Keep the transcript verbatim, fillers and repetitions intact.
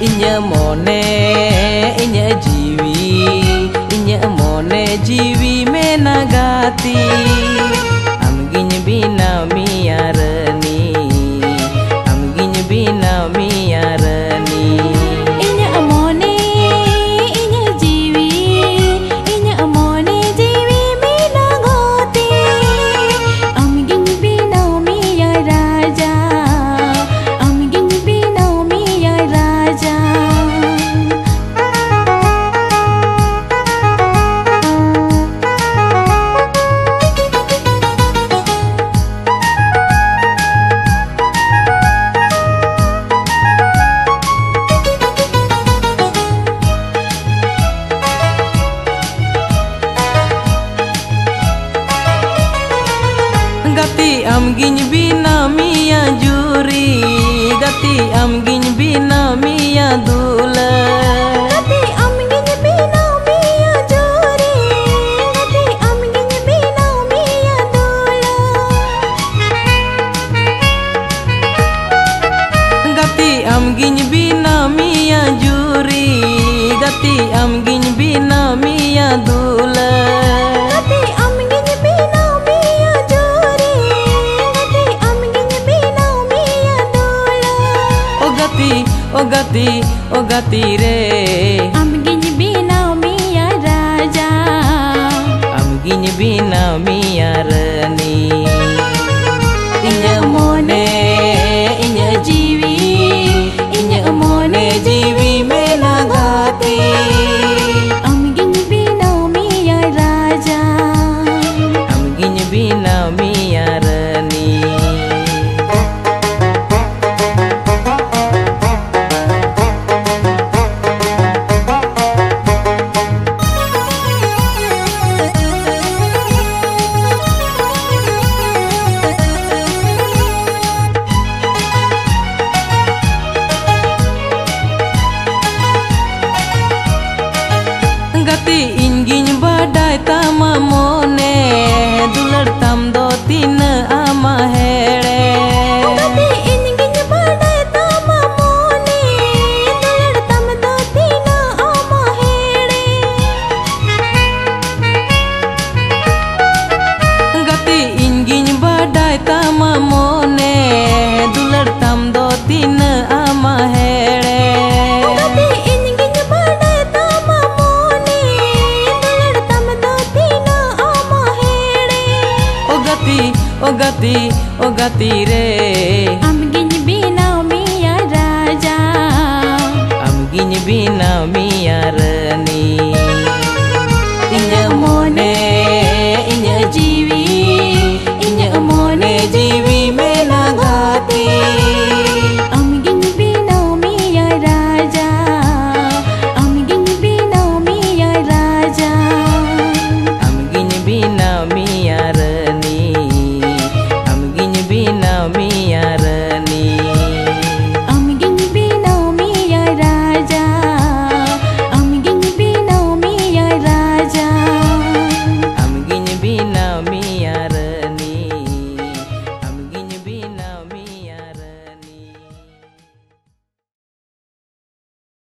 Inya mone, inya jiwi, inya mone jiwi menagati. Amginya bina miarani, amginya bina miarani. Inya mone, inya jiwi, inya mone jiwi menagati. Amginya bina miya raja, amginya bina miya raja. Gati amginya bina miya juri, gati amginya bina miya dula. Gati amginya bina miya juri, gati amginya bina miya dula. Gati amginya bina miya juri, gati amginya bina miya dula. Gati amginya bina miya juri, gati amginya bina miya dula. O gati, o gati, o gati re, Amginya bina miya raja, amginya bina miya rani. Inya mone, inya jiwi, inya mone jiwi menagati. amginya bina miya raja. Amginya bina miya rani. Gati ingin badai tama mone, dular tam do tina ama hele. Gati ingin badai tama mone, dular tam do tina ama hele. Gati ingin badai tama mone, dular tam do tina ama hele. Gati ingin badai tama mone, dular tam do tina ama hele. O gati, o gati, o gati re, Amginya bina miya raja, amginya bina miya rani.